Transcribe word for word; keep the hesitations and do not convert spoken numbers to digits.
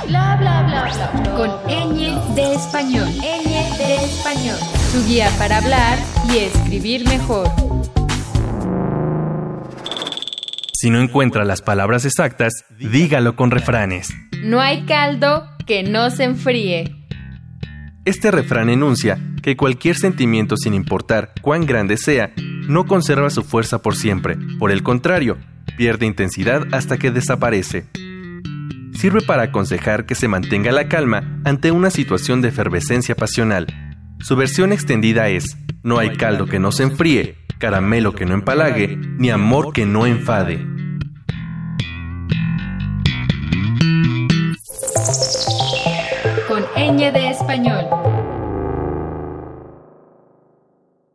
Bla bla bla bla bla. Con ñ de español. ñ de español. Su guía para hablar y escribir mejor. Si no encuentra las palabras exactas, dígalo con refranes. No hay caldo que no se enfríe. Este refrán enuncia que cualquier sentimiento, sin importar cuán grande sea, no conserva su fuerza por siempre. Por el contrario, pierde intensidad hasta que desaparece. Sirve para aconsejar que se mantenga la calma ante una situación de efervescencia pasional. Su versión extendida es: no hay caldo que no se enfríe, caramelo que no empalague, ni amor que no enfade. Con ñ de español.